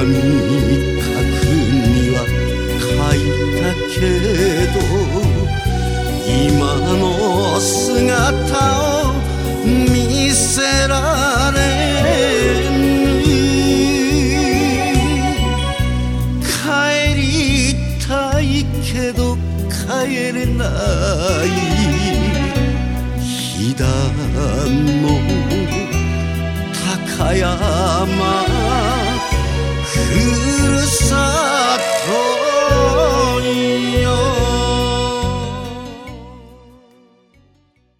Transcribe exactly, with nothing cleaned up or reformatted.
に書くには書いたけど今の姿を見せられぬ帰りたいけど帰れない飛騨の高山ふるさと